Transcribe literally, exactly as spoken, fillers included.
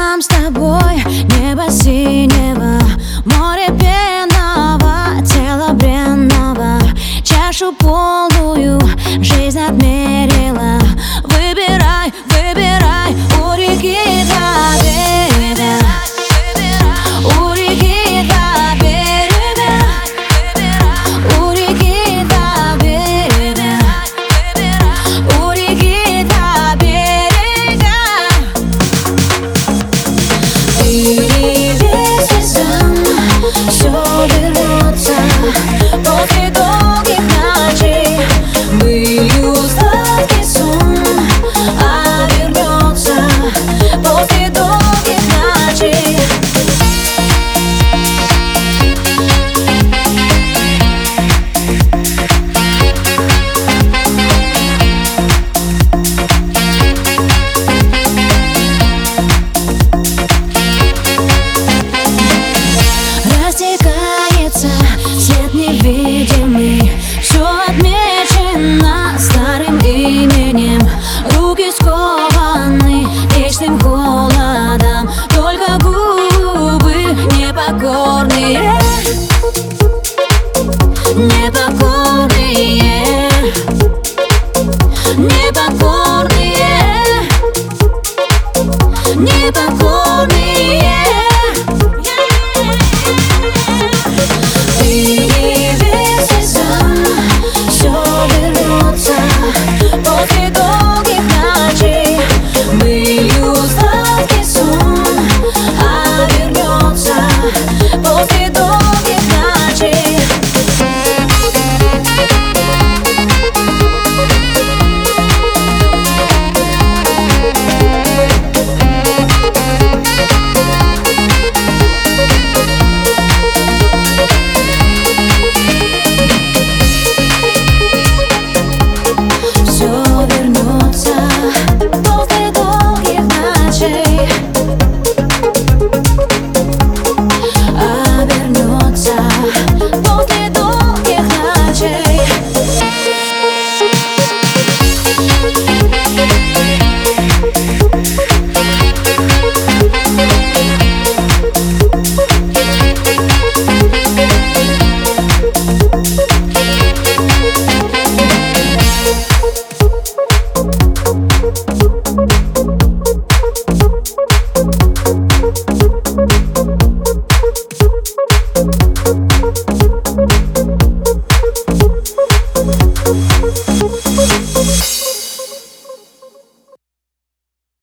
нам с тобой небо синего, море пенного, тело бренного, чашу полную жизнь отмерила. Выбирай, выбирай, у реки два берега, у реки два берега, у реки два берега, у реки два берега. Перевес сезон, все вернется после долгих ночей. Былью сладкий сон, а вернется после долгих ночей. Растекается свет невидимый, все отмечено старым именем. Руки скованы вечным холодом, только губы непокорные, непокорные, непокорные, непокорные. Перевес сезон, все вернется после долгих ночей. Былью сладкий сон, а вернется после долгих ночей. We'll be right back.